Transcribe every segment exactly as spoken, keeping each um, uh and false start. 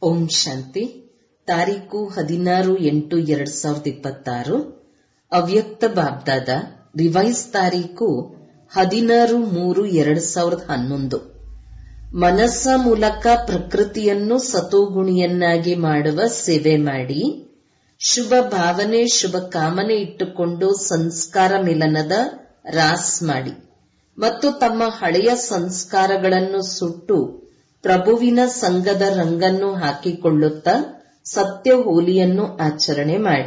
ಓಂ ಶಾಂತಿ. ತಾರೀಕು ಹದಿನಾರು ಎಂಟು ಎರಡ್ ಸಾವಿರದ ಇಪ್ಪತ್ತಾರು. ಅವ್ಯಕ್ತ ಬಾಬ್ದಾದ ರಿವೈಸ್ ತಾರೀಕು ಹದಿನಾರು ಮೂರು ಎರಡ್ ಸಾವಿರದ ಹನ್ನೊಂದು. ಮನಸ್ಸ ಮೂಲಕ ಪ್ರಕೃತಿಯನ್ನು ಸತೋಗುಣಿಯನ್ನಾಗಿ ಮಾಡುವ ಸೇವೆ ಮಾಡಿ, ಶುಭ ಭಾವನೆ ಶುಭ ಕಾಮನೆ ಇಟ್ಟುಕೊಂಡು ಸಂಸ್ಕಾರ ಮಿಲನದ ರಾಸ್ ಮಾಡಿ ಮತ್ತು ತಮ್ಮ ಹಳೆಯ ಸಂಸ್ಕಾರಗಳನ್ನು ಸುಟ್ಟು ಪ್ರಭುವಿನ ಸಂಘದ ರಂಗನ್ನು ಹಾಕಿಕೊಳ್ಳುತ್ತಾ ಸತ್ಯ ಹೋಲಿಯನ್ನು ಆಚರಣೆ ಮಾಡಿ.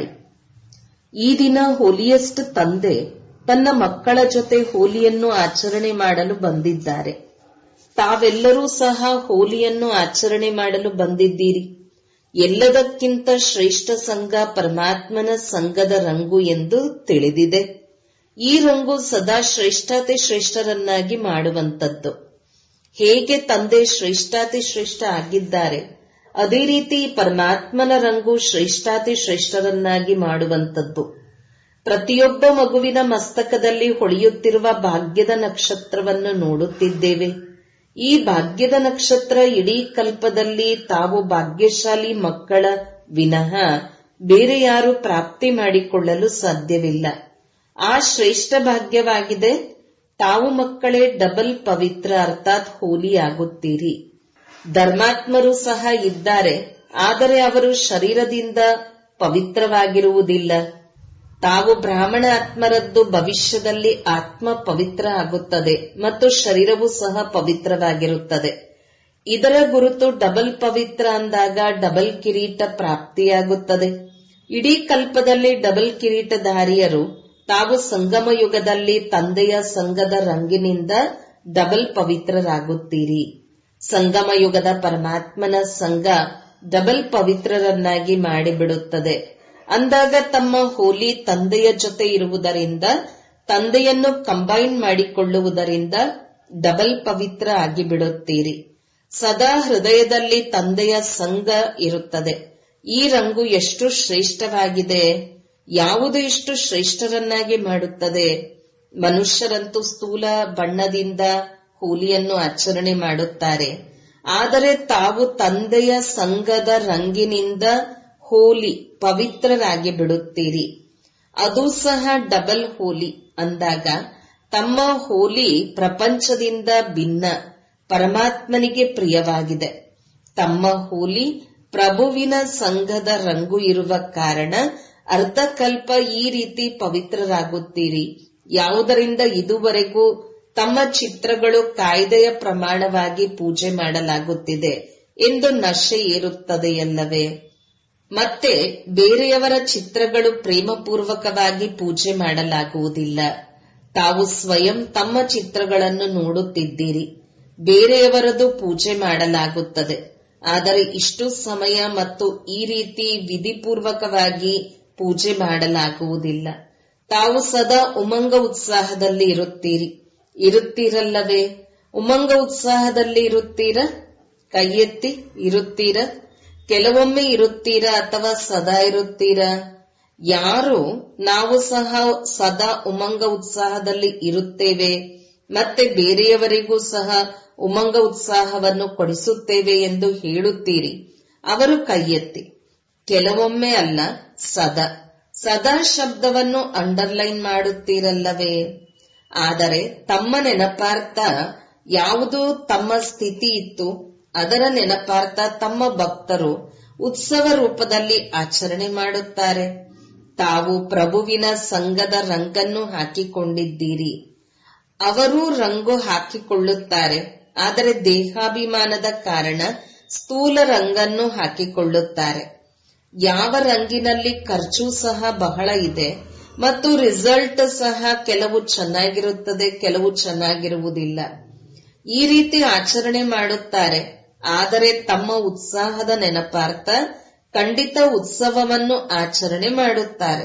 ಈ ದಿನ ಹೋಲಿಯಸ್ಟ್ ತಂದೆ ತನ್ನ ಮಕ್ಕಳ ಜೊತೆ ಹೋಲಿಯನ್ನು ಆಚರಣೆ ಮಾಡಲು ಬಂದಿದ್ದಾರೆ. ತಾವೆಲ್ಲರೂ ಸಹ ಹೋಲಿಯನ್ನು ಆಚರಣೆ ಮಾಡಲು ಬಂದಿದ್ದೀರಿ. ಎಲ್ಲದಕ್ಕಿಂತ ಶ್ರೇಷ್ಠ ಸಂಘ ಪರಮಾತ್ಮನ ಸಂಘದ ರಂಗು ಎಂದು ತಿಳಿದಿದೆ. ಈ ರಂಗು ಸದಾ ಶ್ರೇಷ್ಠಾತಿ ಶ್ರೇಷ್ಠರನ್ನಾಗಿ ಮಾಡುವಂತದ್ದು. ಹೇಗೆ ತಂದೆ ಶ್ರೇಷ್ಠಾತಿ ಶ್ರೇಷ್ಠ ಆಗಿದ್ದಾರೆ, ಅದೇ ರೀತಿ ಪರಮಾತ್ಮನ ರಂಗು ಶ್ರೇಷ್ಠಾತಿ ಶ್ರೇಷ್ಠರನ್ನಾಗಿ ಮಾಡುವಂತದ್ದು. ಪ್ರತಿಯೊಬ್ಬ ಮಗುವಿನ ಮಸ್ತಕದಲ್ಲಿ ಹೊಳೆಯುತ್ತಿರುವ ಭಾಗ್ಯದ ನಕ್ಷತ್ರವನ್ನು ನೋಡುತ್ತಿದ್ದೇವೆ. ಈ ಭಾಗ್ಯದ ನಕ್ಷತ್ರ ಇಡೀ ಕಲ್ಪದಲ್ಲಿ ತಾವು ಭಾಗ್ಯಶಾಲಿ ಮಕ್ಕಳ ವಿನಃ ಬೇರೆ ಯಾರು ಪ್ರಾಪ್ತಿ ಮಾಡಿಕೊಳ್ಳಲು ಸಾಧ್ಯವಿಲ್ಲ. ಆ ಶ್ರೇಷ್ಠ ಭಾಗ್ಯವಾಗಿದೆ. ತಾವು ಮಕ್ಕಳೇ ಡಬಲ್ ಪವಿತ್ರ ಅರ್ಥಾತ್ ಹೋಲಿ ಆಗುತ್ತೀರಿ. ಧರ್ಮಾತ್ಮರು ಸಹ ಇದ್ದಾರೆ, ಆದರೆ ಅವರು ಶರೀರದಿಂದ ಪವಿತ್ರವಾಗಿರುವುದಿಲ್ಲ. ತಾವು ಬ್ರಾಹ್ಮಣ ಆತ್ಮರದ್ದು ಭವಿಷ್ಯದಲ್ಲಿ ಆತ್ಮ ಪವಿತ್ರ ಆಗುತ್ತದೆ ಮತ್ತು ಶರೀರವೂ ಸಹ ಪವಿತ್ರವಾಗಿರುತ್ತದೆ. ಇದರ ಗುರುತು ಡಬಲ್ ಪವಿತ್ರ ಅಂದಾಗ ಡಬಲ್ ಕಿರೀಟ ಪ್ರಾಪ್ತಿಯಾಗುತ್ತದೆ. ಇಡೀ ಕಲ್ಪದಲ್ಲಿ ಡಬಲ್ ಕಿರೀಟಧಾರಿಯರು ತಾವು ಸಂಗಮ ಯುಗದಲ್ಲಿ ತಂದೆಯ ಸಂಘದ ರಂಗಿನಿಂದ ಡಬಲ್ ಪವಿತ್ರರಾಗುತ್ತೀರಿ. ಸಂಗಮ ಯುಗದ ಪರಮಾತ್ಮನ ಸಂಘ ಡಬಲ್ ಪವಿತ್ರರನ್ನಾಗಿ ಮಾಡಿಬಿಡುತ್ತದೆ. ಅಂದಾಗ ತಮ್ಮ ಹೋಲಿ ತಂದೆಯ ಜೊತೆ ಇರುವುದರಿಂದ, ತಂದೆಯನ್ನು ಕಂಬೈನ್ ಮಾಡಿಕೊಳ್ಳುವುದರಿಂದ ಡಬಲ್ ಪವಿತ್ರ ಆಗಿಬಿಡುತ್ತೀರಿ. ಸದಾ ಹೃದಯದಲ್ಲಿ ತಂದೆಯ ಸಂಘ ಇರುತ್ತದೆ. ಈ ರಂಗು ಎಷ್ಟು ಶ್ರೇಷ್ಠವಾಗಿದೆ. ಯಾವುದು ಎಷ್ಟು ಶ್ರೇಷ್ಠರನ್ನಾಗಿ ಮಾಡುತ್ತದೆ. ಮನುಷ್ಯರಂತೂ ಸ್ಥೂಲ ಬಣ್ಣದಿಂದ ಹೋಲಿಯನ್ನು ಆಚರಣೆ ಮಾಡುತ್ತಾರೆ, ಆದರೆ ತಾವು ತಂದೆಯ ಸಂಘದ ರಂಗಿನಿಂದ ಹೋಲಿ ಪವಿತ್ರರಾಗಿ ಬಿಡುತ್ತೀರಿ. ಅದು ಸಹ ಡಬಲ್ ಹೋಲಿ ಅಂದಾಗ ತಮ್ಮ ಹೋಲಿ ಪ್ರಪಂಚದಿಂದ ಭಿನ್ನ, ಪರಮಾತ್ಮನಿಗೆ ಪ್ರಿಯವಾಗಿದೆ. ತಮ್ಮ ಹೋಲಿ ಪ್ರಭುವಿನ ಸಂಘದ ರಂಗು ಇರುವ ಕಾರಣ ಅರ್ಧಕಲ್ಪ ಈ ರೀತಿ ಪವಿತ್ರರಾಗುತ್ತೀರಿ. ಯಾವುದರಿಂದ ಇದುವರೆಗೂ ತಮ್ಮ ಚಿತ್ರಗಳು ಕಾಯ್ದೆಯ ಪ್ರಮಾಣವಾಗಿ ಪೂಜೆ ಮಾಡಲಾಗುತ್ತಿದೆ ಎಂದು ನಶೆ ಏರುತ್ತದೆಯಲ್ಲವೇ? ಮತ್ತೆ ಬೇರೆಯವರ ಚಿತ್ರಗಳು ಪ್ರೇಮಪೂರ್ವಕವಾಗಿ ಪೂಜೆ ಮಾಡಲಾಗುವುದಿಲ್ಲ. ತಾವು ಸ್ವಯಂ ತಮ್ಮ ಚಿತ್ರಗಳನ್ನು ನೋಡುತ್ತಿದ್ದೀರಿ. ಬೇರೆಯವರದು ಪೂಜೆ ಮಾಡಲಾಗುತ್ತದೆ, ಆದರೆ ಇಷ್ಟು ಸಮಯ ಮತ್ತು ಈ ರೀತಿ ವಿಧಿಪೂರ್ವಕವಾಗಿ ಪೂಜೆ ಮಾಡಲಾಗುವುದಿಲ್ಲ. ತಾವು ಸದಾ ಉಮಂಗ ಉತ್ಸಾಹದಲ್ಲಿ ಇರುತ್ತೀರಿ. ಇರುತ್ತೀರಲ್ಲವೇ? ಉಮಂಗ ಉತ್ಸಾಹದಲ್ಲಿ ಇರುತ್ತೀರಾ? ಕೈ ಎತ್ತಿ. ಇರುತ್ತೀರಾ? ಕೆಲವೊಮ್ಮೆ ಇರುತ್ತೀರಾ ಅಥವಾ ಸದಾ ಇರುತ್ತೀರಾ? ಯಾರು ನಾವು ಸಹ ಸದಾ ಉಮಂಗ ಉತ್ಸಾಹದಲ್ಲಿ ಇರುತ್ತೇವೆ ಮತ್ತೆ ಬೇರೆಯವರಿಗೂ ಸಹ ಉಮಂಗ ಉತ್ಸಾಹವನ್ನು ಕೊಡಿಸುತ್ತೇವೆ ಎಂದು ಹೇಳುತ್ತೀರಿ, ಅವರು ಕೈ ಎತ್ತಿ. ಕೆಲವೊಮ್ಮೆ ಅಲ್ಲ, ಸದಾ. ಸದಾ ಶಬ್ದವನ್ನು ಅಂಡರ್ಲೈನ್ ಮಾಡುತ್ತೀರಲ್ಲವೇ? ಆದರೆ ತಮ್ಮ ನೆನಪಾರ್ಥ ಯಾವುದು ತಮ್ಮ ಸ್ಥಿತಿ ಇತ್ತು ಅದರ ನೆನಪಾರ್ಥ ತಮ್ಮ ಭಕ್ತರು ಉತ್ಸವ ರೂಪದಲ್ಲಿ ಆಚರಣೆ ಮಾಡುತ್ತಾರೆ. ತಾವು ಪ್ರಭುವಿನ ಸಂಘದ ರಂಗನ್ನು ಹಾಕಿಕೊಂಡಿದ್ದೀರಿ. ಅವರೂ ರಂಗು ಹಾಕಿಕೊಳ್ಳುತ್ತಾರೆ, ಆದರೆ ದೇಹಾಭಿಮಾನದ ಕಾರಣ ಸ್ಥೂಲ ರಂಗನ್ನು ಹಾಕಿಕೊಳ್ಳುತ್ತಾರೆ. ಯಾವ ರಂಗಿನಲ್ಲಿ ಖರ್ಚು ಸಹ ಬಹಳ ಇದೆ ಮತ್ತು ರಿಸಲ್ಟ್ ಸಹ ಕೆಲವು ಚೆನ್ನಾಗಿರುತ್ತದೆ, ಕೆಲವು ಚೆನ್ನಾಗಿರುವುದಿಲ್ಲ. ಈ ರೀತಿ ಆಚರಣೆ ಮಾಡುತ್ತಾರೆ, ಆದರೆ ತಮ್ಮ ಉತ್ಸಾಹದ ನೆನಪಾರ್ಥ ಖಂಡಿತ ಉತ್ಸವವನ್ನು ಆಚರಣೆ ಮಾಡುತ್ತಾರೆ.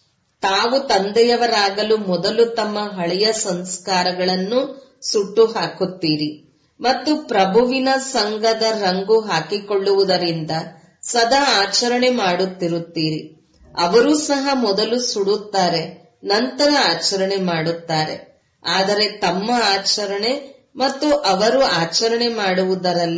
ತಾವು ತಂದೆಯವರಾಗಲು ಮೊದಲು ತಮ್ಮ ಹಳೆಯ ಸಂಸ್ಕಾರಗಳನ್ನು ಸುಟ್ಟು ಹಾಕುತ್ತೀರಿ ಮತ್ತು ಪ್ರಭುವಿನ ಸಂಘದ ರಂಗು ಹಾಕಿಕೊಳ್ಳುವುದರಿಂದ ಸದಾ ಆಚರಣೆ ಮಾಡುತ್ತಿರುತ್ತೀರಿ. ಅವರೂ ಸಹ ಮೊದಲು ಸುಡುತ್ತಾರೆ, ನಂತರ ಆಚರಣೆ ಮಾಡುತ್ತಾರೆ. ಆದರೆ ತಮ್ಮ ಆಚರಣೆ ಮತ್ತು ಅವರು ಆಚರಣೆ ಮಾಡುವುದರಲ್ಲಿ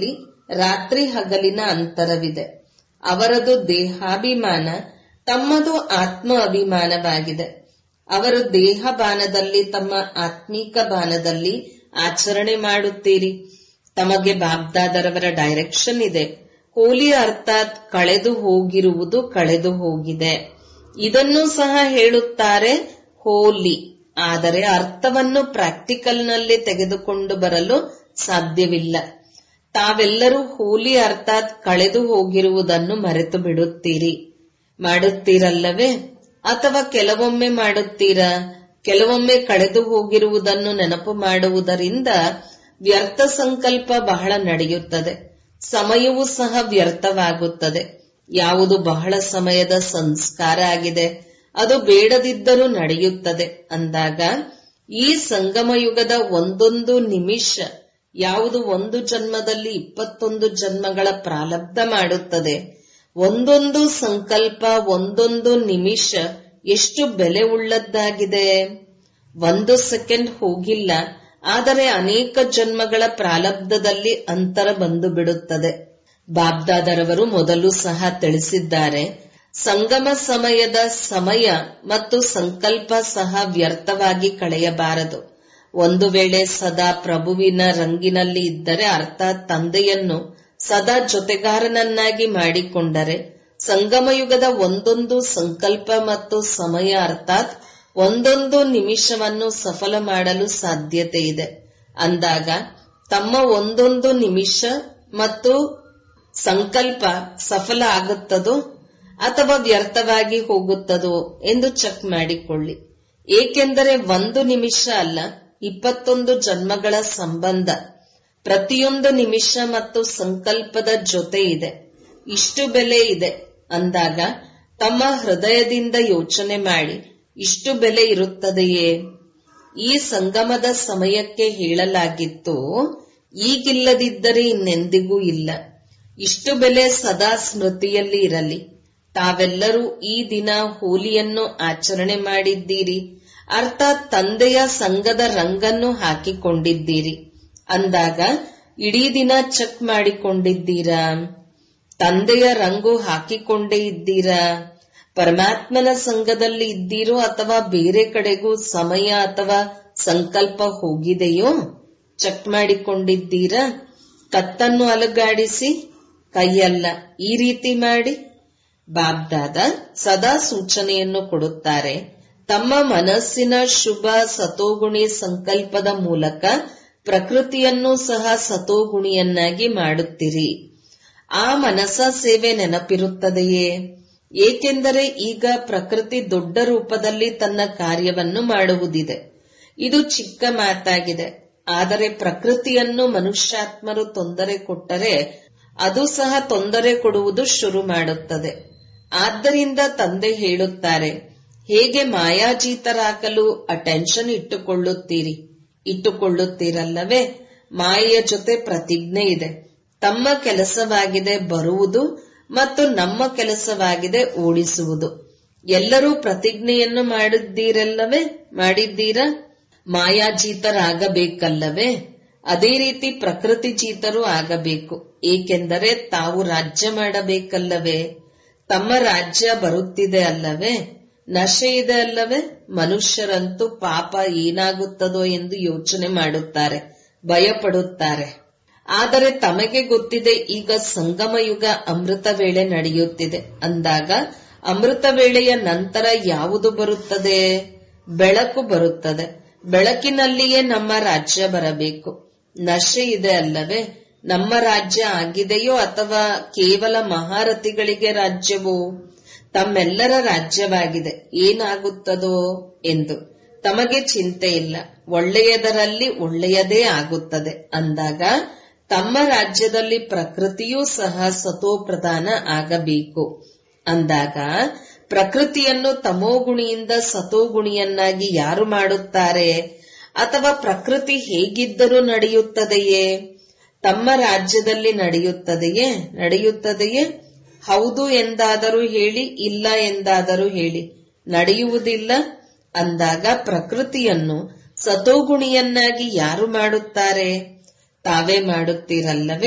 ರಾತ್ರಿ ಹಗಲಿನ ಅಂತರವಿದೆ. ಅವರದು ದೇಹಾಭಿಮಾನ, ತಮ್ಮದು ಆತ್ಮ ಅಭಿಮಾನವಾಗಿದೆ. ಅವರು ದೇಹ ಬಾನದಲ್ಲಿ, ತಮ್ಮ ಆತ್ಮೀಕ ಬಾನದಲ್ಲಿ ಆಚರಣೆ ಮಾಡುತ್ತೀರಿ. ತಮಗೆ ಬಾಬ್ದಾದರವರ ಡೈರೆಕ್ಷನ್ ಇದೆ. ಹೋಲಿ ಅರ್ಥಾತ್ ಕಳೆದು ಹೋಗಿರುವುದು ಕಳೆದು ಹೋಗಿದೆ. ಇದನ್ನು ಸಹ ಹೇಳುತ್ತಾರೆ ಹೋಲಿ. ಆದರೆ ಅರ್ಥವನ್ನು ಪ್ರಾಕ್ಟಿಕಲ್ ನಲ್ಲಿ ತೆಗೆದುಕೊಂಡು ಬರಲು ಸಾಧ್ಯವಿಲ್ಲ. ತಾವೆಲ್ಲರೂ ಹೋಲಿ ಅರ್ಥಾತ್ ಕಳೆದು ಹೋಗಿರುವುದನ್ನು ಮರೆತು ಬಿಡುತ್ತೀರಿ. ಮಾಡುತ್ತೀರಲ್ಲವೇ? ಅಥವಾ ಕೆಲವೊಮ್ಮೆ ಮಾಡುತ್ತೀರಾ? ಕೆಲವೊಮ್ಮೆ ಕಳೆದು ಹೋಗಿರುವುದನ್ನು ನೆನಪು ಮಾಡುವುದರಿಂದ ವ್ಯರ್ಥ ಸಂಕಲ್ಪ ಬಹಳ ನಡೆಯುತ್ತದೆ. ಸಮಯವೂ ಸಹ ವ್ಯರ್ಥವಾಗುತ್ತದೆ. ಯಾವುದು ಬಹಳ ಸಮಯದ ಸಂಸ್ಕಾರ ಆಗಿದೆ ಅದು ಬೇಡದಿದ್ದರೂ ನಡೆಯುತ್ತದೆ ಅಂದಾಗ ಈ ಸಂಗಮಯುಗದ ಒಂದೊಂದು ನಿಮಿಷ ಯಾವುದು ಒಂದು ಜನ್ಮದಲ್ಲಿ ಇಪ್ಪತ್ತೊಂದು ಜನ್ಮಗಳ ಪ್ರಾರಬ್ಧ ಮಾಡುತ್ತದೆ. ಒಂದೊಂದು ಸಂಕಲ್ಪ, ಒಂದೊಂದು ನಿಮಿಷ ಎಷ್ಟು ಬೆಲೆ ಉಳ್ಳದ್ದಾಗಿದೆ. ಒಂದು ಸೆಕೆಂಡ್ ಹೋಗಿಲ್ಲ, ಆದರೆ ಅನೇಕ ಜನ್ಮಗಳ ಪ್ರಾರಬ್ಧದಲ್ಲಿ ಅಂತರ ಬಂದು ಬಿಡುತ್ತದೆ. ಬಾಬ್ದಾದರವರು ಮೊದಲು ಸಹ ತಿಳಿಸಿದ್ದಾರೆ, ಸಂಗಮ ಸಮಯದ ಸಮಯ ಮತ್ತು ಸಂಕಲ್ಪ ಸಹ ವ್ಯರ್ಥವಾಗಿ ಕಳೆಯಬಾರದು. ಒಂದು ವೇಳೆ ಸದಾ ಪ್ರಭುವಿನ ರಂಗಿನಲ್ಲಿ ಇದ್ದರೆ, ಅರ್ಥಾತ್ ತಂದೆಯನ್ನು ಸದಾ ಜೊತೆಗಾರನನ್ನಾಗಿ ಮಾಡಿಕೊಂಡರೆ, ಸಂಗಮಯುಗದ ಒಂದೊಂದು ಸಂಕಲ್ಪ ಮತ್ತು ಸಮಯ ಅರ್ಥಾತ್ ಒಂದೊಂದು ನಿಮಿಷವನ್ನು ಸಫಲ ಮಾಡಲು ಸಾಧ್ಯತೆ ಇದೆ. ಅಂದಾಗ ತಮ್ಮ ಒಂದೊಂದು ನಿಮಿಷ ಮತ್ತು ಸಂಕಲ್ಪ ಸಫಲ ಆಗುತ್ತದೋ ಅಥವಾ ವ್ಯರ್ಥವಾಗಿ ಹೋಗುತ್ತದೋ ಎಂದು ಚೆಕ್ ಮಾಡಿಕೊಳ್ಳಿ. ಏಕೆಂದರೆ ಒಂದು ನಿಮಿಷ ಅಲ್ಲ, ಇಪ್ಪತ್ತೊಂದು ಜನ್ಮಗಳ ಸಂಬಂಧ ಪ್ರತಿಯೊಂದು ನಿಮಿಷ ಮತ್ತು ಸಂಕಲ್ಪದ ಜೊತೆ ಇದೆ. ಇಷ್ಟು ಬೆಲೆ ಇದೆ ಅಂದಾಗ ತಮ್ಮ ಹೃದಯದಿಂದ ಯೋಚನೆ ಮಾಡಿ, ಇಷ್ಟು ಬೆಲೆ ಇರುತ್ತದೆಯೇ? ಈ ಸಂಗಮದ ಸಮಯಕ್ಕೆ ಹೇಳಲಾಗಿತ್ತು, ಈಗಿಲ್ಲದಿದ್ದರೆ ಇನ್ನೆಂದಿಗೂ ಇಲ್ಲ. ಇಷ್ಟು ಬೆಲೆ ಸದಾ ಸ್ಮೃತಿಯಲ್ಲಿ ಇರಲಿ. ತಾವೆಲ್ಲರೂ ಈ ದಿನ ಹೋಲಿಯನ್ನು ಆಚರಣೆ ಮಾಡಿದ್ದೀರಿ, ಅರ್ಥಾತ್ ತಂದೆಯ ಸಂಘದ ರಂಗನ್ನು ಹಾಕಿಕೊಂಡಿದ್ದೀರಿ ಅಂದಾಗ ಇಡೀ ದಿನ ಚೆಕ್ ಮಾಡಿಕೊಂಡಿದ್ದೀರಾ? ತಂದೆಯ ರಂಗು ಹಾಕಿಕೊಂಡೇ ಇದ್ದೀರಾ? ಪರಮಾತ್ಮನ ಸಂಘದಲ್ಲಿ ಇದ್ದೀರೋ ಅಥವಾ ಬೇರೆ ಕಡೆಗೂ ಸಮಯ ಅಥವಾ ಸಂಕಲ್ಪ ಹೋಗಿದೆಯೋ ಚೆಕ್ ಮಾಡಿಕೊಂಡಿದ್ದೀರಾ? ಕತ್ತನ್ನು ಅಲುಗಾಡಿಸಿ, ಕೈಯಲ್ಲ, ಈ ರೀತಿ ಮಾಡಿ. ಬಾಬ್ದಾದ ಸದಾ ಸೂಚನೆಯನ್ನು ಕೊಡುತ್ತಾರೆ, ತಮ್ಮ ಮನಸ್ಸಿನ ಶುಭ ಸತೋಗುಣಿ ಸಂಕಲ್ಪದ ಮೂಲಕ ಪ್ರಕೃತಿಯನ್ನು ಸಹ ಸತೋಗುಣಿಯನ್ನಾಗಿ ಮಾಡುತ್ತೀರಿ. ಆ ಮನಸ ಸೇವೆ ನೆನಪಿರುತ್ತದೆಯೇ? ಏಕೆಂದರೆ ಈಗ ಪ್ರಕೃತಿ ದೊಡ್ಡ ರೂಪದಲ್ಲಿ ತನ್ನ ಕಾರ್ಯವನ್ನು ಮಾಡುವುದಿದೆ. ಇದು ಚಿಕ್ಕ ಮಾತಾಗಿದೆ. ಆದರೆ ಪ್ರಕೃತಿಯನ್ನು ಮನುಷ್ಯಾತ್ಮರು ತೊಂದರೆ ಕೊಟ್ಟರೆ ಅದು ಸಹ ತೊಂದರೆ ಕೊಡುವುದು ಶುರು ಮಾಡುತ್ತದೆ. ಆದ್ದರಿಂದ ತಂದೆ ಹೇಳುತ್ತಾರೆ, ಹೇಗೆ ಮಾಯಾಜೀತರಾಗಲು ಅಟೆನ್ಷನ್ ಇಟ್ಟುಕೊಳ್ಳುತ್ತೀರಿ ಇಟ್ಟುಕೊಳ್ಳುತ್ತೀರಲ್ಲವೇ? ಮಾಯೆಯ ಜೊತೆ ಪ್ರತಿಜ್ಞೆ ಇದೆ. ತಮ್ಮ ಕೆಲಸವಾಗಿದೆ ಬರುವುದು ಮತ್ತು ನಮ್ಮ ಕೆಲಸವಾಗಿದೆ ಓಡಿಸುವುದು. ಎಲ್ಲರೂ ಪ್ರತಿಜ್ಞೆಯನ್ನು ಮಾಡಿದ್ದೀರಲ್ಲವೇ? ಮಾಡಿದ್ದೀರಾ? ಮಾಯಾಜೀತರಾಗಬೇಕಲ್ಲವೇ? ಅದೇ ರೀತಿ ಪ್ರಕೃತಿ ಜೀತರು ಆಗಬೇಕು. ಏಕೆಂದರೆ ತಾವು ರಾಜ್ಯ ಮಾಡಬೇಕಲ್ಲವೇ? ತಮ್ಮ ರಾಜ್ಯ ಬರುತ್ತಿದೆ ಅಲ್ಲವೇ? ನಶೆ ಇದೆ ಅಲ್ಲವೇ? ಮನುಷ್ಯರಂತೂ ಪಾಪ ಏನಾಗುತ್ತದೋ ಎಂದು ಯೋಚನೆ ಮಾಡುತ್ತಾರೆ, ಭಯಪಡುತ್ತಾರೆ. ಆದರೆ ತಮಗೆ ಗೊತ್ತಿದೆ ಈಗ ಸಂಗಮಯುಗ ಅಮೃತ ವೇಳೆ ನಡೆಯುತ್ತಿದೆ ಅಂದಾಗ ಅಮೃತ ವೇಳೆಯ ನಂತರ ಯಾವುದು ಬರುತ್ತದೆ? ಬೆಳಕು ಬರುತ್ತದೆ. ಬೆಳಕಿನಲ್ಲಿಯೇ ನಮ್ಮ ರಾಜ್ಯ ಬರಬೇಕು. ನಶೆ ಇದೆ ಅಲ್ಲವೇ? ನಮ್ಮ ರಾಜ್ಯ ಆಗಿದೆಯೋ ಅಥವಾ ಕೇವಲ ಮಹಾರಥಿಗಳಿಗೆ ರಾಜ್ಯವೋ? ತಮ್ಮೆಲ್ಲರ ರಾಜ್ಯವಾಗಿದೆ, ಏನಾಗುತ್ತದೋ ಎಂದು ತಮಗೆ ಚಿಂತೆ ಇಲ್ಲ. ಒಳ್ಳೆಯದರಲ್ಲಿ ಒಳ್ಳೆಯದೇ ಆಗುತ್ತದೆ ಅಂದಾಗ ತಮ್ಮ ರಾಜ್ಯದಲ್ಲಿ ಪ್ರಕೃತಿಯೂ ಸಹ ಸತೋಪ್ರಧಾನ ಆಗಬೇಕು. ಅಂದಾಗ ಪ್ರಕೃತಿಯನ್ನು ತಮೋಗುಣಿಯಿಂದ ಸತೋಗುಣಿಯನ್ನಾಗಿ ಯಾರು ಮಾಡುತ್ತಾರೆ? ಅಥವಾ ಪ್ರಕೃತಿ ಹೇಗಿದ್ದರೂ ನಡೆಯುತ್ತದೆಯೇ? ತಮ್ಮ ರಾಜ್ಯದಲ್ಲಿ ನಡೆಯುತ್ತದೆಯೇ? ನಡೆಯುತ್ತದೆಯೇ? ಹೌದು ಎಂದಾದರೂ ಹೇಳಿ, ಇಲ್ಲ ಎಂದಾದರೂ ಹೇಳಿ. ನಡೆಯುವುದಿಲ್ಲ ಅಂದಾಗ ಪ್ರಕೃತಿಯನ್ನು ಸತೋಗುಣಿಯನ್ನಾಗಿ ಯಾರು ಮಾಡುತ್ತಾರೆ? ತಾವೇ ಮಾಡುತ್ತೀರಲ್ಲವೇ?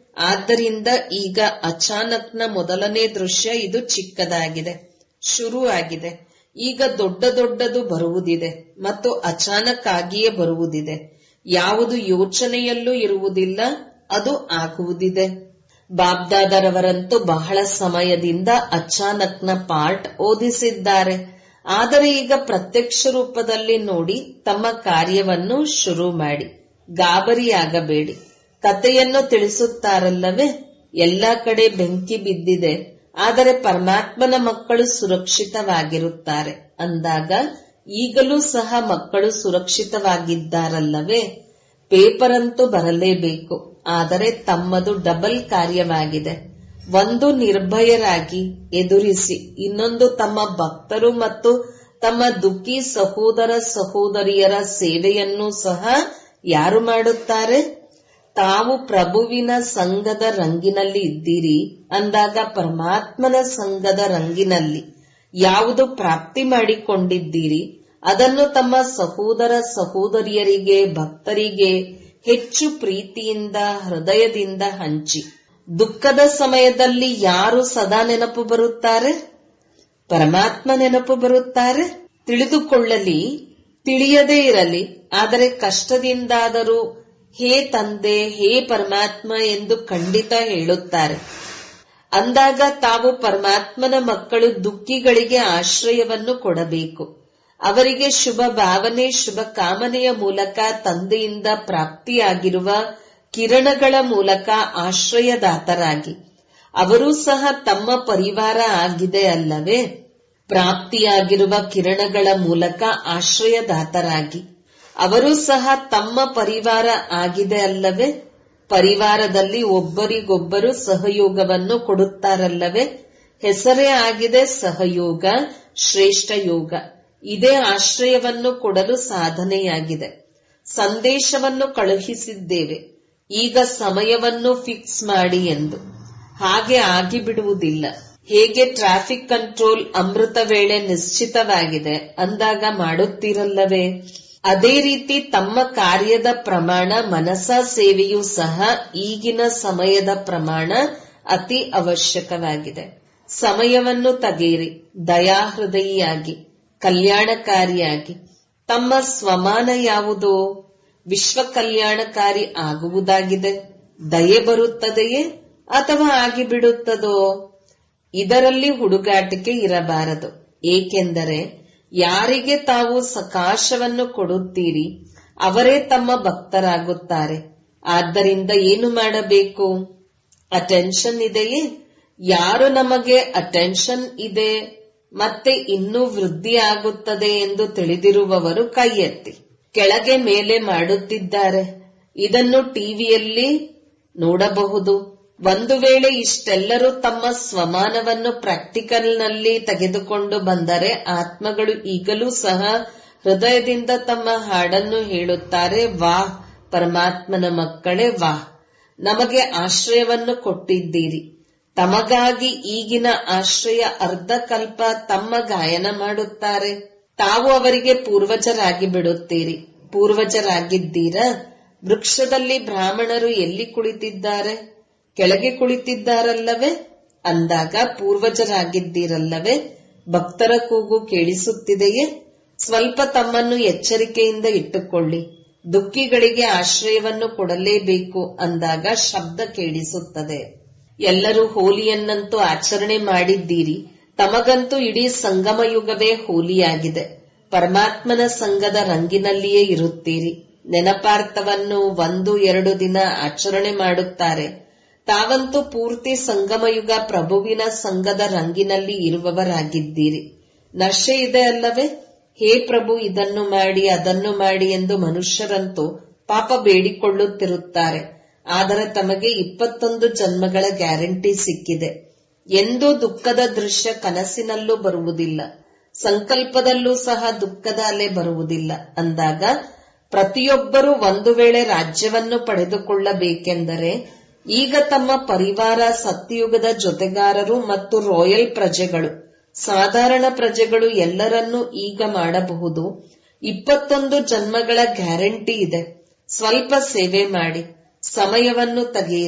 ಆದ್ದರಿಂದ ಈಗ ಅಚಾನಕ್ನ ಮೊದಲನೇ ದೃಶ್ಯ ಇದು ಚಿಕ್ಕದಾಗಿದೆ, ಶುರು ಆಗಿದೆ. ಈಗ ದೊಡ್ಡ ದೊಡ್ಡದು ಬರುವುದಿದೆ ಮತ್ತು ಅಚಾನಕ್ ಆಗಿಯೇ ಬರುವುದಿದೆ. ಯಾವುದು ಯೋಚನೆಯಲ್ಲೂ ಇರುವುದಿಲ್ಲ, ಅದು ಆಗುವುದಿದೆ. ಬಾಬ್ದಾದರವರಂತೂ ಬಹಳ ಸಮಯದಿಂದ ಅಚಾನಕ್ನ ಪಾರ್ಟ್ ಓದಿಸಿದ್ದಾರೆ. ಆದರೆ ಈಗ ಪ್ರತ್ಯಕ್ಷ ರೂಪದಲ್ಲಿ ನೋಡಿ ತಮ್ಮ ಕಾರ್ಯವನ್ನು ಶುರು ಮಾಡಿ. ಗಾಬರಿಯಾಗಬೇಡಿ. ಕಥೆಯನ್ನು ತಿಳಿಸುತ್ತಾರಲ್ಲವೇ, ಎಲ್ಲಾ ಕಡೆ ಬೆಂಕಿ ಬಿದ್ದಿದೆ, ಆದರೆ ಪರಮಾತ್ಮನ ಮಕ್ಕಳು ಸುರಕ್ಷಿತವಾಗಿರುತ್ತಾರೆ ಅಂದಾಗ ಈಗಲೂ ಸಹ ಮಕ್ಕಳು ಸುರಕ್ಷಿತವಾಗಿದ್ದಾರಲ್ಲವೇ. ಪೇಪರ್ ಅಂತೂ ಬರಲೇಬೇಕು, ಆದರೆ ತಮ್ಮದು ಡಬಲ್ ಕಾರ್ಯವಾಗಿದೆ. ಒಂದು ನಿರ್ಭಯರಾಗಿ ಎದುರಿಸಿ, ಇನ್ನೊಂದು ತಮ್ಮ ಭಕ್ತರು ಮತ್ತು ತಮ್ಮ ದುಃಖಿ ಸಹೋದರ ಸಹೋದರಿಯರ ಸೇವೆಯನ್ನು ಸಹ ಯಾರು ಮಾಡುತ್ತಾರೆ? ತಾವು ಪ್ರಭುವಿನ ಸಂಘದ ರಂಗಿನಲ್ಲಿ ಇದ್ದೀರಿ ಅಂದಾಗ ಪರಮಾತ್ಮನ ಸಂಘದ ರಂಗಿನಲ್ಲಿ ಯಾವುದು ಪ್ರಾಪ್ತಿ ಮಾಡಿಕೊಂಡಿದ್ದೀರಿ ಅದನ್ನು ತಮ್ಮ ಸಹೋದರ ಸಹೋದರಿಯರಿಗೆ, ಭಕ್ತರಿಗೆ ಹೆಚ್ಚು ಪ್ರೀತಿಯಿಂದ ಹೃದಯದಿಂದ ಹಂಚಿ. ದುಃಖದ ಸಮಯದಲ್ಲಿ ಯಾರು ಸದಾ ನೆನಪು ಬರುತ್ತಾರೆ? ಪರಮಾತ್ಮ ನೆನಪು ಬರುತ್ತಾರೆ. ತಿಳಿದುಕೊಳ್ಳಲಿ, ತಿಳಿಯದೇ ಇರಲಿ, ಆದರೆ ಕಷ್ಟದಿಂದಾದರೂ ಹೇ ತಂದೆ, ಹೇ ಪರಮಾತ್ಮ ಎಂದು ಖಂಡಿತ ಹೇಳುತ್ತಾರೆ. ಅಂದಾಗ ತಾವು ಪರಮಾತ್ಮನ ಮಕ್ಕಳು ದುಃಖಿಗಳಿಗೆ ಆಶ್ರಯವನ್ನು ಕೊಡಬೇಕು. ಅವರಿಗೆ ಶುಭ ಭಾವನೆ, ಶುಭ ಕಾಮನೆಯ ಮೂಲಕ ತಂದೆಯಿಂದ ಪ್ರಾಪ್ತಿಯಾಗಿರುವ ಕಿರಣಗಳ ಮೂಲಕ ಆಶ್ರಯದಾತರಾಗಿ, ಅವರೂ ಸಹ ತಮ್ಮ ಪರಿವಾರ ಆಗಿದೆ ಅಲ್ಲವೇ. ಪ್ರಾಪ್ತಿಯಾಗಿರುವ ಕಿರಣಗಳ ಮೂಲಕ ಆಶ್ರಯದಾತರಾಗಿ ಅವರೂ ಸಹ ತಮ್ಮ ಪರಿವಾರ ಆಗಿದೆ ಅಲ್ಲವೇ. ಪರಿವಾರದಲ್ಲಿ ಒಬ್ಬರಿಗೊಬ್ಬರು ಸಹಯೋಗವನ್ನು ಕೊಡುತ್ತಾರಲ್ಲವೇ. ಹೆಸರೇ ಆಗಿದೆ ಸಹಯೋಗ, ಶ್ರೇಷ್ಠ ಯೋಗ. ಇದೇ ಆಶ್ರಯವನ್ನು ಕೊಡಲು ಸಾಧನೆಯಾಗಿದೆ. ಸಂದೇಶವನ್ನು ಕಳುಹಿಸಿದ್ದೇವೆ, ಈಗ ಸಮಯವನ್ನು ಫಿಕ್ಸ್ ಮಾಡಿ ಎಂದು. ಹಾಗೆ ಆಗಿಬಿಡುವುದಿಲ್ಲ. ಹೇಗೆ ಟ್ರಾಫಿಕ್ ಕಂಟ್ರೋಲ್ ಅಮೃತ ವೇಳೆ ನಿಶ್ಚಿತವಾಗಿದೆ ಅಂದಾಗ ಮಾಡುತ್ತೀರಲ್ಲವೇ, ಅದೇ ರೀತಿ ತಮ್ಮ ಕಾರ್ಯದ ಪ್ರಮಾಣ ಮನಸ ಸೇವೆಯೂ ಸಹ ಈಗಿನ ಸಮಯದ ಪ್ರಮಾಣ ಅತಿ ಅವಶ್ಯಕವಾಗಿದೆ. ಸಮಯವನ್ನು ತೆಗೆಯಿರಿ, ದಯಾಹೃದಯಿಯಾಗಿ, ಕಲ್ಯಾಣಕಾರಿಯಾಗಿ. ತಮ್ಮ ಸ್ವಮಾನ ಯಾವುದು? ವಿಶ್ವ ಕಲ್ಯಾಣಕಾರಿ ಆಗುವುದಾಗಿದೆ. ದಯೆ ಬರುತ್ತದೆಯೇ ಅಥವಾ ಆಗಿಬಿಡುತ್ತದೋ? ಇದರಲ್ಲಿ ಹುಡುಗಾಟಿಕೆ ಇರಬಾರದು. ಏಕೆಂದರೆ ಯಾರಿಗೆ ತಾವು ಸಕಾಶವನ್ನು ಕೊಡುತ್ತೀರಿ ಅವರೇ ತಮ್ಮ ಭಕ್ತರಾಗುತ್ತಾರೆ. ಆದ್ದರಿಂದ ಏನು ಮಾಡಬೇಕು? ಅಟೆನ್ಷನ್ ಇದೆಯೇ? ಯಾರು ನಮಗೆ ಅಟೆನ್ಷನ್ ಇದೆ ಮತ್ತೆ ಇನ್ನೂ ವೃದ್ಧಿ ಆಗುತ್ತದೆ ಎಂದು ತಿಳಿದಿರುವವರು ಕೈ ಎತ್ತಿ. ಕೆಳಗೆ ಮೇಲೆ ಮಾಡುತ್ತಿದ್ದಾರೆ. ಇದನ್ನು ಟಿವಿಯಲ್ಲಿ ನೋಡಬಹುದು. ಒಂದು ವೇಳೆ ಇಷ್ಟೆಲ್ಲರೂ ತಮ್ಮ ಸ್ವಮಾನವನ್ನು ಪ್ರಾಕ್ಟಿಕಲ್ನಲ್ಲಿ ತೆಗೆದುಕೊಂಡು ಬಂದರೆ ಆತ್ಮಗಳು ಈಗಲೂ ಸಹ ಹೃದಯದಿಂದ ತಮ್ಮ ಹಾಡನ್ನು ಹೇಳುತ್ತಾರೆ. ವಾಹ್ ಪರಮಾತ್ಮನ ಮಕ್ಕಳೇ, ವಾಹ್, ನಮಗೆ ಆಶ್ರಯವನ್ನು ಕೊಟ್ಟಿದ್ದೀರಿ. ತಮಗಾಗಿ ಈಗಿನ ಆಶ್ರಯ ಅರ್ಧ ಕಲ್ಪ ತಮ್ಮ ಗಾಯನ ಮಾಡುತ್ತಾರೆ. ತಾವು ಅವರಿಗೆ ಪೂರ್ವಜರಾಗಿ ಬಿಡುತ್ತೀರಿ. ಪೂರ್ವಜರಾಗಿದ್ದೀರಾ? ವೃಕ್ಷದಲ್ಲಿ ಬ್ರಾಹ್ಮಣರು ಎಲ್ಲಿ ಕುಳಿತಿದ್ದಾರೆ? ಕೆಳಗೆ ಕುಳಿತಿದ್ದಾರಲ್ಲವೇ. ಅಂದಾಗ ಪೂರ್ವಜರಾಗಿದ್ದೀರಲ್ಲವೇ. ಭಕ್ತರ ಕೂಗು ಕೇಳಿಸುತ್ತಿದೆಯೇ? ಸ್ವಲ್ಪ ತಮ್ಮನ್ನು ಎಚ್ಚರಿಕೆಯಿಂದ ಇಟ್ಟುಕೊಳ್ಳಿ. ದುಃಖಿಗಳಿಗೆ ಆಶ್ರಯವನ್ನು ಕೊಡಲೇಬೇಕು ಅಂದಾಗ ಶಬ್ದ ಕೇಳಿಸುತ್ತದೆ. ಎಲ್ಲರೂ ಹೋಲಿಯನ್ನಂತೂ ಆಚರಣೆ ಮಾಡಿದ್ದೀರಿ. ತಮಗಂತೂ ಇಡೀ ಸಂಗಮ ಯುಗವೇ ಹೋಲಿಯಾಗಿದೆ. ಪರಮಾತ್ಮನ ಸಂಘದ ರಂಗಿನಲ್ಲಿಯೇ ಇರುತ್ತೀರಿ. ನೆನಪಾರ್ಥವನ್ನು ಒಂದು ಎರಡು ದಿನ ಆಚರಣೆ ಮಾಡುತ್ತಾರೆ. ತಾವಂತೂ ಪೂರ್ತಿ ಸಂಗಮಯುಗ ಪ್ರಭುವಿನ ಸಂಘದ ರಂಗಿನಲ್ಲಿ ಇರುವವರಾಗಿದ್ದೀರಿ. ನಶೆ ಇದೆ ಅಲ್ಲವೇ. ಹೇ ಪ್ರಭು, ಇದನ್ನು ಮಾಡಿ ಅದನ್ನು ಮಾಡಿ ಎಂದು ಮನುಷ್ಯರಂತೂ ಪಾಪ ಬೇಡಿಕೊಳ್ಳುತ್ತಿರುತ್ತಾರೆ. ಆದರೆ ತಮಗೆ ಇಪ್ಪತ್ತೊಂದು ಜನ್ಮಗಳ ಗ್ಯಾರಂಟಿ ಸಿಕ್ಕಿದೆ. ಎಂದೂ ದುಃಖದ ದೃಶ್ಯ ಕನಸಿನಲ್ಲೂ ಬರುವುದಿಲ್ಲ. ಸಂಕಲ್ಪದಲ್ಲೂ ಸಹ ದುಃಖದ ಅಲೆ ಬರುವುದಿಲ್ಲ. ಅಂದಾಗ ಪ್ರತಿಯೊಬ್ಬರೂ ಒಂದು ವೇಳೆ ರಾಜ್ಯವನ್ನು ಪಡೆದುಕೊಳ್ಳಬೇಕೆಂದರೆ ಈಗ ತಮ್ಮ ಪರಿವಾರ, ಸತ್ಯಯುಗದ ಜೊತೆಗಾರರು ಮತ್ತು ರಾಯಲ್ ಪ್ರಜೆಗಳು, ಸಾಧಾರಣ ಪ್ರಜೆಗಳು ಎಲ್ಲರನ್ನೂ ಈಗ ಮಾಡಬಹುದು. ಇಪ್ಪತ್ತೊಂದು ಜನ್ಮಗಳ ಗ್ಯಾರಂಟಿ ಇದೆ. ಸ್ವಲ್ಪ ಸೇವೆ ಮಾಡಿ, ಸಮಯವನ್ನು ತೆಗೆಯಿರಿ.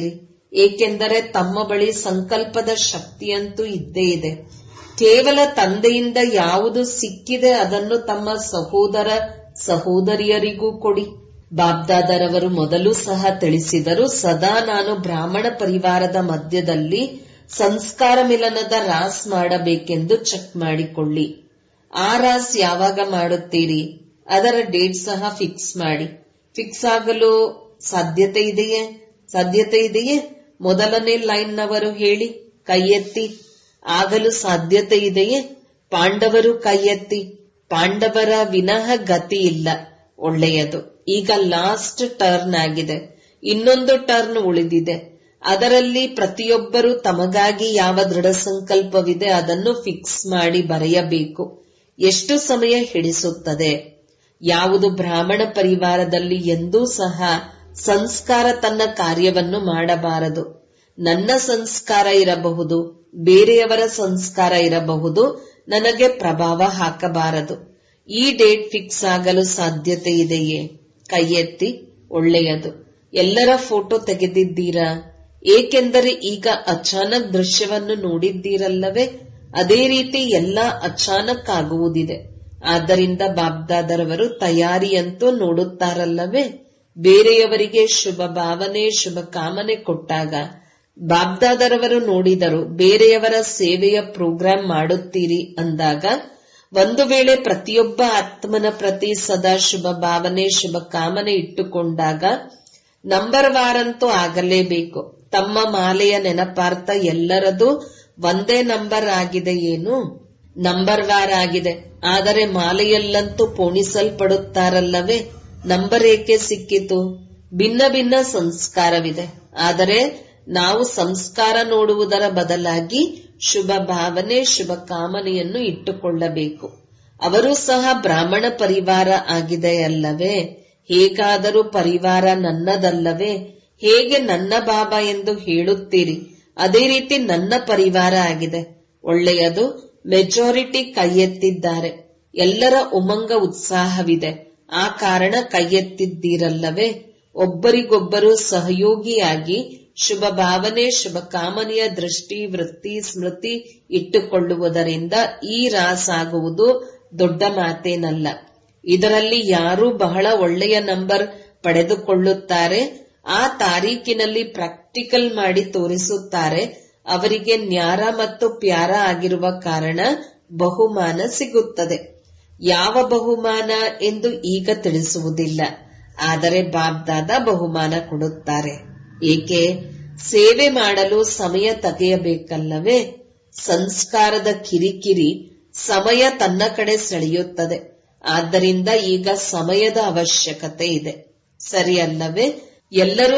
ಏಕೆಂದರೆ ತಮ್ಮ ಬಳಿ ಸಂಕಲ್ಪದ ಶಕ್ತಿಯಂತೂ ಇದ್ದೇ ಇದೆ. ಕೇವಲ ತಂದೆಯಿಂದ ಯಾವುದು ಸಿಕ್ಕಿದೆ ಅದನ್ನು ತಮ್ಮ ಸಹೋದರ ಸಹೋದರಿಯರಿಗೂ ಕೊಡಿ. ಬಾಬ್ದಾದರವರು ಮೊದಲು ಸಹ ತಿಳಿಸಿದರು, ಸದಾ ನಾನು ಬ್ರಾಹ್ಮಣ ಪರಿವಾರದ ಮಧ್ಯದಲ್ಲಿ ಸಂಸ್ಕಾರ ಮಿಲನದ ರಾಸ್ ಮಾಡಬೇಕೆಂದು ಚೆಕ್ ಮಾಡಿಕೊಳ್ಳಿ. ಆ ರಾಸ್ ಯಾವಾಗ ಮಾಡುತ್ತೀರಿ? ಅದರ ಡೇಟ್ ಸಹ ಫಿಕ್ಸ್ ಮಾಡಿ. ಫಿಕ್ಸ್ ಆಗಲು ಸಾಧ್ಯತೆ ಇದೆಯೇ? ಸಾಧ್ಯತೆ ಇದೆಯೇ? ಮೊದಲನೇ ಲೈನ್ ನವರು ಹೇಳಿ, ಕೈ ಎತ್ತಿ. ಆಗಲು ಸಾಧ್ಯತೆ ಇದೆಯೇ? ಪಾಂಡವರು ಕೈ ಎತ್ತಿ. ಪಾಂಡವರ ವಿನಃ ಗತಿ ಇಲ್ಲ. ಒಳ್ಳೆಯದು. ಈಗ ಲಾಸ್ಟ್ ಟರ್ನ್ ಆಗಿದೆ, ಇನ್ನೊಂದು ಟರ್ನ್ ಉಳಿದಿದೆ. ಅದರಲ್ಲಿ ಪ್ರತಿಯೊಬ್ಬರೂ ತಮಗಾಗಿ ಯಾವ ದೃಢ ಸಂಕಲ್ಪವಿದೆ ಅದನ್ನು ಫಿಕ್ಸ್ ಮಾಡಿ ಬರೆಯಬೇಕು. ಎಷ್ಟು ಸಮಯ ಹಿಡಿಸುತ್ತದೆ? ಯಾವುದು ಬ್ರಾಹ್ಮಣ ಪರಿವಾರದಲ್ಲಿ ಎಂದೂ ಸಹ ಸಂಸ್ಕಾರ ತನ್ನ ಕಾರ್ಯವನ್ನು ಮಾಡಬಾರದು. ನನ್ನ ಸಂಸ್ಕಾರ ಇರಬಹುದು, ಬೇರೆಯವರ ಸಂಸ್ಕಾರ ಇರಬಹುದು, ನನಗೆ ಪ್ರಭಾವ ಹಾಕಬಾರದು. ಈ ಡೇಟ್ ಫಿಕ್ಸ್ ಆಗಲು ಸಾಧ್ಯತೆ ಇದೆಯೇ? ಕೈ ಎತ್ತಿ. ಒಳ್ಳೆಯದು. ಎಲ್ಲರ ಫೋಟೋ ತೆಗೆದಿದ್ದೀರಾ? ಏಕೆಂದರೆ ಈಗ ಅಚಾನಕ್ ದೃಶ್ಯವನ್ನು ನೋಡಿದ್ದೀರಲ್ಲವೇ? ಅದೇ ರೀತಿ ಎಲ್ಲ ಅಚಾನಕ್ ಆಗುವುದಿದೆ. ಆದ್ದರಿಂದ ಬಾಬ್ದಾದರವರು ತಯಾರಿಯಂತೂ ನೋಡುತ್ತಾರಲ್ಲವೇ? ಬೇರೆಯವರಿಗೆ ಶುಭ ಭಾವನೆ ಶುಭ ಕಾಮನೆ ಕೊಟ್ಟಾಗ ಬಾಬ್ದಾದರವರು ನೋಡಿದರು. ಬೇರೆಯವರ ಸೇವೆಯ ಪ್ರೋಗ್ರಾಂ ಮಾಡುತ್ತೀರಿ ಅಂದಾಗ ಒಂದು ವೇಳೆ ಪ್ರತಿಯೊಬ್ಬ ಆತ್ಮನ ಪ್ರತಿ ಸದಾ ಶುಭ ಭಾವನೆ ಶುಭ ಕಾಮನೆ ಇಟ್ಟುಕೊಂಡಾಗ ನಂಬರ್ ವಾರಂತೂ ಆಗಲೇಬೇಕು. ತಮ್ಮ ಮಾಲೆಯ ನೆನಪಾರ್ಥ ಎಲ್ಲರದು ಒಂದೇ ನಂಬರ್ ಆಗಿದೆ. ಏನು ನಂಬರ್ ವಾರ್ ಆಗಿದೆ. ಆದರೆ ಮಾಲೆಯಲ್ಲಂತೂ ಪೋಣಿಸಲ್ಪಡುತ್ತಾರಲ್ಲವೇ? ನಂಬರ್ ಏಕೆ ಸಿಕ್ಕಿತು? ಭಿನ್ನ ಭಿನ್ನ ಸಂಸ್ಕಾರವಿದೆ. ಆದರೆ ನಾವು ಸಂಸ್ಕಾರ ನೋಡುವುದರ ಬದಲಾಗಿ ಶುಭ ಭಾವನೆ ಶುಭ ಕಾಮನೆಯನ್ನು ಇಟ್ಟುಕೊಳ್ಳಬೇಕು. ಅವರು ಸಹ ಬ್ರಾಹ್ಮಣ ಪರಿವಾರ ಆಗಿದೆಯಲ್ಲವೇ? ಹೇಗಾದರೂ ಪರಿವಾರ ನನ್ನದಲ್ಲವೇ? ಹೇಗೆ ನನ್ನ ಬಾಬಾ ಎಂದು ಹೇಳುತ್ತೀರಿ, ಅದೇ ರೀತಿ ನನ್ನ ಪರಿವಾರ ಆಗಿದೆ. ಒಳ್ಳೆಯದು. ಮೆಜಾರಿಟಿ ಕೈ ಎತ್ತಿದ್ದಾರೆ. ಎಲ್ಲರ ಉಮಂಗ ಉತ್ಸಾಹವಿದೆ. ಆ ಕಾರಣ ಕೈ ಎತ್ತಿದ್ದೀರಲ್ಲವೇ? ಒಬ್ಬರಿಗೊಬ್ಬರು ಸಹಯೋಗಿಯಾಗಿ ಶುಭ ಭಾವನೆ ಶುಭ ಕಾಮನೆಯ ದೃಷ್ಟಿ ವೃತ್ತಿ ಸ್ಮೃತಿ ಇಟ್ಟುಕೊಳ್ಳುವುದರಿಂದ ಈ ರಾಸ್ ಆಗುವುದು ದೊಡ್ಡ ಮಾತೇನಲ್ಲ. ಇದರಲ್ಲಿ ಯಾರು ಬಹಳ ಒಳ್ಳೆಯ ನಂಬರ್ ಪಡೆದುಕೊಳ್ಳುತ್ತಾರೆ, ಆ ತಾರೀಕಿನಲ್ಲಿ ಪ್ರಾಕ್ಟಿಕಲ್ ಮಾಡಿ ತೋರಿಸುತ್ತಾರೆ, ಅವರಿಗೆ ನ್ಯಾರ ಮತ್ತು ಪ್ಯಾರ ಆಗಿರುವ ಕಾರಣ ಬಹುಮಾನ ಸಿಗುತ್ತದೆ. ಯಾವ ಬಹುಮಾನ ಎಂದು ಈಗ ತಿಳಿಸುವುದಿಲ್ಲ, ಆದರೆ ಬಾಬ್ದಾದ ಬಹುಮಾನ ಕೊಡುತ್ತಾರೆ. ಏಕೆ? ಸೇವೆ ಮಾಡಲು ಸಮಯ ತೆಗೆಯಬೇಕಲ್ಲವೇ? ಸಂಸ್ಕಾರದ ಕಿರಿಕಿರಿ ಸಮಯ ತನ್ನ ಕಡೆ ಸೆಳೆಯುತ್ತದೆ. ಆದ್ದರಿಂದ ಈಗ ಸಮಯದ ಅವಶ್ಯಕತೆ ಇದೆ. ಸರಿಯಲ್ಲವೇ? ಎಲ್ಲರೂ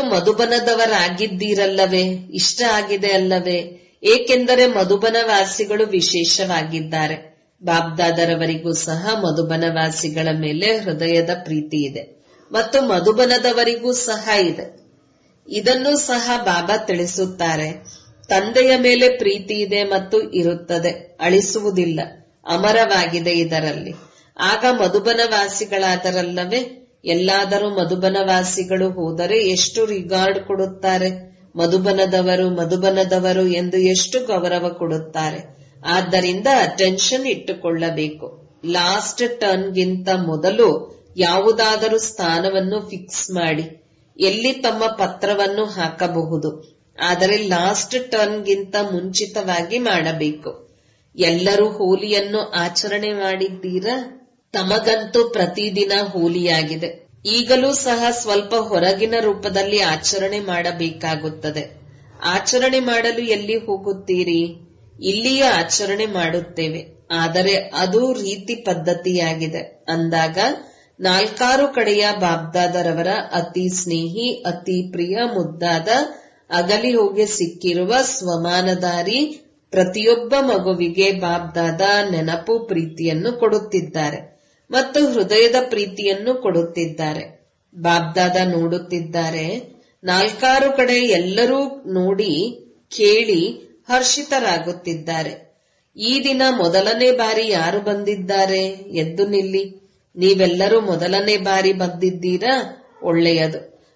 ಮಧುಬನದವರಾಗಿದ್ದೀರಲ್ಲವೇ? ಇಷ್ಟ ಆಗಿದೆ ಅಲ್ಲವೇ? ಏಕೆಂದರೆ ಮಧುಬನವಾಸಿಗಳು ವಿಶೇಷವಾಗಿದ್ದಾರೆ. ಬಾಬ್ದಾದರವರಿಗೂ ಸಹ ಮಧುಬನವಾಸಿಗಳ ಮೇಲೆ ಹೃದಯದ ಪ್ರೀತಿ ಇದೆ ಮತ್ತು ಮಧುಬನದವರಿಗೂ ಸಹ ಇದೆ. ಇದನ್ನು ಸಹ ಬಾಬಾ ತಿಳಿಸುತ್ತಾರೆ. ತಂದೆಯ ಮೇಲೆ ಪ್ರೀತಿ ಇದೆ ಮತ್ತು ಇರುತ್ತದೆ, ಅಳಿಸುವುದಿಲ್ಲ, ಅಮರವಾಗಿದೆ ಇದರಲ್ಲಿ. ಆಗ ಮಧುಬನವಾಸಿಗಳಾದರಲ್ಲವೇ? ಎಲ್ಲಾದರೂ ಮಧುಬನವಾಸಿಗಳು ಹೋದರೆ ಎಷ್ಟು ರಿಗಾರ್ಡ್ ಕೊಡುತ್ತಾರೆ. ಮಧುಬನದವರು ಮಧುಬನದವರು ಎಂದು ಎಷ್ಟು ಗೌರವ ಕೊಡುತ್ತಾರೆ. ಆದ್ದರಿಂದ ಅಟೆನ್ಷನ್ ಇಟ್ಟುಕೊಳ್ಳಬೇಕು. ಲಾಸ್ಟ್ ಟರ್ನ್ಗಿಂತ ಮೊದಲು ಯಾವುದಾದರೂ ಸ್ಥಾನವನ್ನು ಫಿಕ್ಸ್ ಮಾಡಿ ಎಲ್ಲಿ ತಮ್ಮ ಪತ್ರವನ್ನು ಹಾಕಬಹುದು. ಆದರೆ ಲಾಸ್ಟ್ ಟರ್ನ್ಗಿಂತ ಮುಂಚಿತವಾಗಿ ಮಾಡಬೇಕು. ಎಲ್ಲರೂ ಹೋಲಿಯನ್ನು ಆಚರಣೆ ಮಾಡಿದ್ದೀರಾ? ತಮಗಂತೂ ಪ್ರತಿದಿನ ಹೋಲಿಯಾಗಿದೆ. ಈಗಲೂ ಸಹ ಸ್ವಲ್ಪ ಹೊರಗಿನ ರೂಪದಲ್ಲಿ ಆಚರಣೆ ಮಾಡಬೇಕಾಗುತ್ತದೆ. ಆಚರಣೆ ಮಾಡಲು ಎಲ್ಲಿ ಹೋಗುತ್ತೀರಿ? ಇಲ್ಲಿಯೇ ಆಚರಣೆ ಮಾಡುತ್ತೇವೆ, ಆದರೆ ಅದು ರೀತಿ ಪದ್ಧತಿಯಾಗಿದೆ ಅಂದಾಗ ನಾಲ್ಕಾರು ಕಡೆಯ ಬಾಬ್ದಾದರವರ ಅತಿ ಸ್ನೇಹಿ ಅತಿ ಪ್ರಿಯ ಮುದ್ದಾದ ಅಗಲಿ ಹೋಗಿ ಸಿಕ್ಕಿರುವ ಸ್ವಮಾನಧಾರಿ ಪ್ರತಿಯೊಬ್ಬ ಮಗುವಿಗೆ ಬಾಬ್ದಾದ ನೆನಪು ಪ್ರೀತಿಯನ್ನು ಕೊಡುತ್ತಿದ್ದಾರೆ ಮತ್ತು ಹೃದಯದ ಪ್ರೀತಿಯನ್ನು ಕೊಡುತ್ತಿದ್ದಾರೆ. ಬಾಬ್ದಾದ ನೋಡುತ್ತಿದ್ದಾರೆ. ನಾಲ್ಕಾರು ಕಡೆ ಎಲ್ಲರೂ ನೋಡಿ ಕೇಳಿ ಹರ್ಷಿತರಾಗುತ್ತಿದ್ದಾರೆ. ಈ ದಿನ ಮೊದಲನೇ ಬಾರಿ ಯಾರು ಬಂದಿದ್ದಾರೆ? ಎದ್ದು ನಿಲ್ಲಿ. ನೀವೆಲ್ಲರೂ ಮೊದಲನೇ ಬಾರಿ ಬಂದಿದ್ದೀರಾ? ಒಳ್ಳೆಯದು.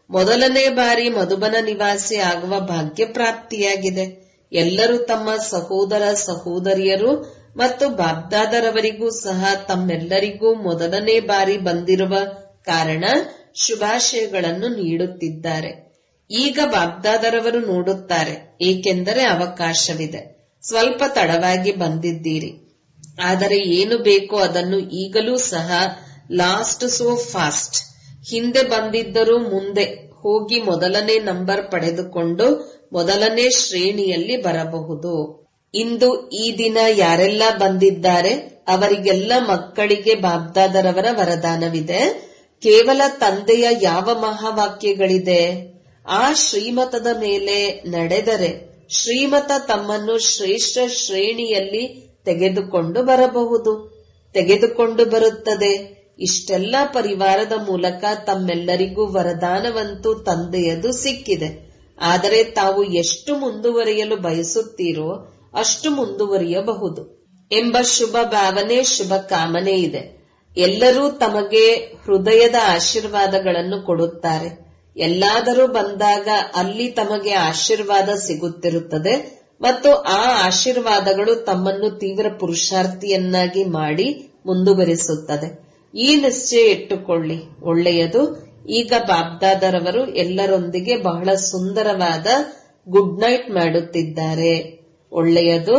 ಮೊದಲನೇ ಬಾರಿ ಮಧುಬನ ನಿವಾಸಿ ಆಗುವ ಭಾಗ್ಯ ಪ್ರಾಪ್ತಿಯಾಗಿದೆ. ಎಲ್ಲರೂ ತಮ್ಮ ಸಹೋದರ ಸಹೋದರಿಯರು ಮತ್ತು ಬಾಬ್ದಾದರವರಿಗೂ ಸಹ ತಮ್ಮೆಲ್ಲರಿಗೂ ಮೊದಲನೇ ಬಾರಿ ಬಂದಿರುವ ಕಾರಣ ಶುಭಾಶಯಗಳನ್ನು ನೀಡುತ್ತಿದ್ದಾರೆ. ಈಗ ಬಾಬ್ದಾದರವರು ನೋಡುತ್ತಾರೆ, ಏಕೆಂದರೆ ಅವಕಾಶವಿದೆ. ಸ್ವಲ್ಪ ತಡವಾಗಿ ಬಂದಿದ್ದೀರಿ, ಆದರೆ ಏನು ಬೇಕೋ ಅದನ್ನು ಈಗಲೂ ಸಹ ಲಾಸ್ಟ್ ಸೋ ಫಾಸ್ಟ್, ಹಿಂದೆ ಬಂದಿದ್ದರೂ ಮುಂದೆ ಹೋಗಿ ಮೊದಲನೇ ನಂಬರ್ ಪಡೆದುಕೊಂಡು ಮೊದಲನೇ ಶ್ರೇಣಿಯಲ್ಲಿ ಬರಬಹುದು. ಇಂದು ಈ ದಿನ ಯಾರೆಲ್ಲ ಬಂದಿದ್ದಾರೆ ಅವರಿಗೆಲ್ಲ ಮಕ್ಕಳಿಗೆ ಬಾಬ್ದಾದರವರ ವರದಾನವಿದೆ. ಕೇವಲ ತಂದೆಯ ಯಾವ ಮಹಾವಾಕ್ಯಗಳಿದೆ? ಆ ಶ್ರೀಮತದ ಮೇಲೆ ನಡೆದರೆ ಶ್ರೀಮತ ತಮ್ಮನ್ನು ಶ್ರೇಷ್ಠ ಶ್ರೇಣಿಯಲ್ಲಿ ತೆಗೆದುಕೊಂಡು ಬರಬಹುದು, ತೆಗೆದುಕೊಂಡು ಬರುತ್ತದೆ. ಇಷ್ಟೆಲ್ಲ ಪರಿವಾರದ ಮೂಲಕ ತಮ್ಮೆಲ್ಲರಿಗೂ ವರದಾನವಂತೂ ತಂದೆಯದು ಸಿಕ್ಕಿದೆ. ಆದರೆ ತಾವು ಎಷ್ಟು ಮುಂದುವರಿಯಲು ಬಯಸುತ್ತೀರೋ ಅಷ್ಟು ಮುಂದುವರಿಯಬಹುದು ಎಂಬ ಶುಭ ಭಾವನೆ, ಶುಭ ಕಾಮನೆ ಇದೆ. ಎಲ್ಲರೂ ತಮಗೆ ಹೃದಯದ ಆಶೀರ್ವಾದಗಳನ್ನು ಕೊಡುತ್ತಾರೆ. ಎಲ್ಲಾದರೂ ಬಂದಾಗ ಅಲ್ಲಿ ತಮಗೆ ಆಶೀರ್ವಾದ ಸಿಗುತ್ತಿರುತ್ತದೆ ಮತ್ತು ಆ ಆಶೀರ್ವಾದಗಳು ತಮ್ಮನ್ನು ತೀವ್ರ ಪುರುಷಾರ್ಥಿಯನ್ನಾಗಿ ಮಾಡಿ ಮುಂದುವರಿಸುತ್ತದೆ. ಈ ನಿಶ್ಚಯ ಇಟ್ಟುಕೊಳ್ಳಿ, ಒಳ್ಳೆಯದು. ಈಗ ಬಾಬ್ದಾದರವರು ಎಲ್ಲರೊಂದಿಗೆ ಬಹಳ ಸುಂದರವಾದ ಗುಡ್ ನೈಟ್ ಮಾಡುತ್ತಿದ್ದಾರೆ. ಒಳ್ಳೆಯದು.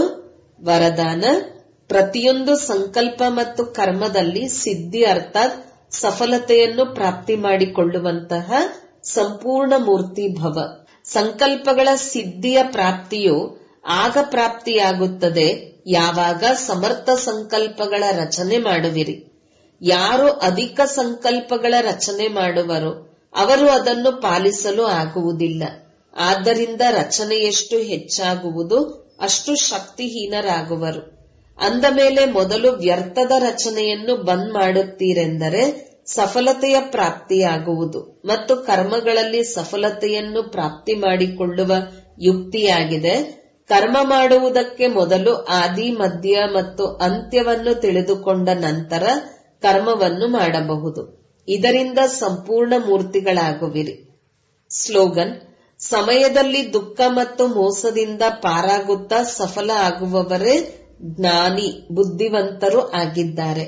ವರದಾನ: ಪ್ರತಿಯೊಂದು ಸಂಕಲ್ಪ ಮತ್ತು ಕರ್ಮದಲ್ಲಿ ಸಿದ್ಧಿ ಅರ್ಥಾತ್ ಸಫಲತೆಯನ್ನು ಪ್ರಾಪ್ತಿ ಮಾಡಿಕೊಳ್ಳುವಂತಹ ಸಂಪೂರ್ಣ ಮೂರ್ತಿ ಭವ. ಸಂಕಲ್ಪಗಳ ಸಿದ್ಧಿಯ ಪ್ರಾಪ್ತಿಯು ಆಗ ಪ್ರಾಪ್ತಿಯಾಗುತ್ತದೆ ಯಾವಾಗ ಸಮರ್ಥ ಸಂಕಲ್ಪಗಳ ರಚನೆ ಮಾಡುವಿರಿ. ಯಾರು ಅಧಿಕ ಸಂಕಲ್ಪಗಳ ರಚನೆ ಮಾಡುವರೋ ಅವರು ಅದನ್ನು ಪಾಲಿಸಲು ಆಗುವುದಿಲ್ಲ. ಆದ್ದರಿಂದ ರಚನೆಯೆಷ್ಟು ಹೆಚ್ಚಾಗುವುದು ಅಷ್ಟು ಶಕ್ತಿಹೀನರಾಗುವರು. ಅಂದ ಮೇಲೆ ಮೊದಲು ವ್ಯರ್ಥದ ರಚನೆಯನ್ನು ಬಂದ್ ಮಾಡುತ್ತೀರೆಂದರೆ ಸಫಲತೆಯ ಪ್ರಾಪ್ತಿಯಾಗುವುದು ಮತ್ತು ಕರ್ಮಗಳಲ್ಲಿ ಸಫಲತೆಯನ್ನು ಪ್ರಾಪ್ತಿ ಮಾಡಿಕೊಳ್ಳುವ ಯುಕ್ತಿಯಾಗಿದೆ. ಕರ್ಮ ಮಾಡುವುದಕ್ಕೆ ಮೊದಲು ಆದಿ, ಮಧ್ಯ ಮತ್ತು ಅಂತ್ಯವನ್ನು ತಿಳಿದುಕೊಂಡ ನಂತರ ಕರ್ಮವನ್ನು ಮಾಡಬಹುದು. ಇದರಿಂದ ಸಂಪೂರ್ಣ ಮೂರ್ತಿಗಳಾಗುವಿರಿ. ಸ್ಲೋಗನ್: ಸಮಯದಲ್ಲಿ ದುಃಖ ಮತ್ತು ಮೋಸದಿಂದ ಪಾರಾಗುತ್ತಾ ಸಫಲ ಆಗುವವರೇ ಜ್ಞಾನಿ, ಬುದ್ಧಿವಂತರು ಆಗಿದ್ದಾರೆ.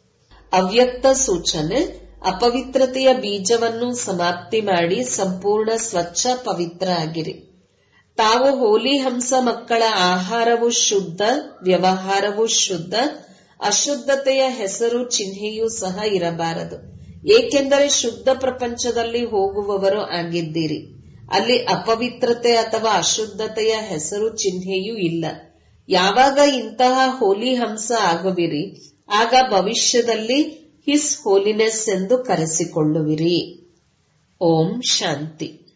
ಅವ್ಯಕ್ತ ಸೂಚನೆ: ಅಪವಿತ್ರತೆಯ ಬೀಜವನ್ನು ಸಮಾಪ್ತಿ ಮಾಡಿ ಸಂಪೂರ್ಣ ಸ್ವಚ್ಛ ಪವಿತ್ರ ಆಗಿರಿ. ತಾವು ಹೋಲಿ ಹಂಸ ಮಕ್ಕಳ ಆಹಾರವು ಶುದ್ಧ, ವ್ಯವಹಾರವು ಶುದ್ಧ. ಅಶುದ್ಧತೆಯ ಹೆಸರು ಚಿಹ್ನೆಯೂ ಸಹ ಇರಬಾರದು, ಏಕೆಂದರೆ ಶುದ್ಧ ಪ್ರಪಂಚದಲ್ಲಿ ಹೋಗುವವರು ಆಗಿದ್ದೀರಿ. ಅಲ್ಲಿ ಅಪವಿತ್ರತೆ ಅಥವಾ ಅಶುದ್ಧತೆಯ ಹೆಸರು ಚಿಹ್ನೆಯೂ ಇಲ್ಲ. ಯಾವಾಗ ಇಂತಹ ಹೋಲಿ ಹಂಸ ಆಗುವಿರಿ ಆಗ ಭವಿಷ್ಯದಲ್ಲಿ ಹಿಸ್ ಹೋಲಿನೆಸ್ ಎಂದು ಕರೆಸಿಕೊಳ್ಳುವಿರಿ. ಓಂ ಶಾಂತಿ.